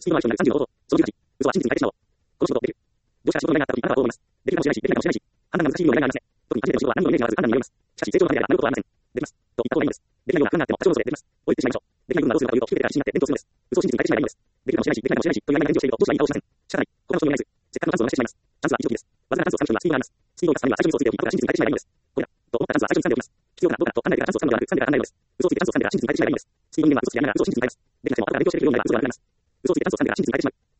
スピードは人なる30のこと。その18、嘘は真実に変えてしまおう。この仕事できる。どうした仕事の依頼があった時、あなたはどう思います。できるかもしれないし、できないかもしれないし、判断が難しいような依頼がありますね。特に初めての仕事は何のイメージがまず判断によります。しかし、成長のためであれば、なることはありません。できます。と言った方がいいのです。できないような不安があっても、多少の嘘でできます。と言ってしまいましょう。できない部分はどうするかというと、低くて自信になって伝統するのです。嘘を真実に変えてしまえばいいのです。できるかもしれないし、できないかもしれないし、という曖昧な返事をしていると、どうしたらいいかをしません。仕方ない。他の人に言えないです。せっかくのチャンスを逃してしまいます。チャンスは一時です。わずかなチャンスを掴む人にはスピードがあります。スピードを生かすためには最初に嘘をついておき、後から真実に変えてしまえばいいのです。これだ。と思ったチャンスは最初に掴んでおきます。必要かな、どうかなと考えてからチャンスを掴むのではなく、掴んでから考えるのです。嘘をついてチャンスを掴んでから真実に変えてしまえばいいのです。スピード人間は嘘をつきながら嘘を真実に変えます。できなくてもお互い勉強しているようになれば嘘がなくなります。嘘をついてチャンスを掴んでから真実に変えてしまう。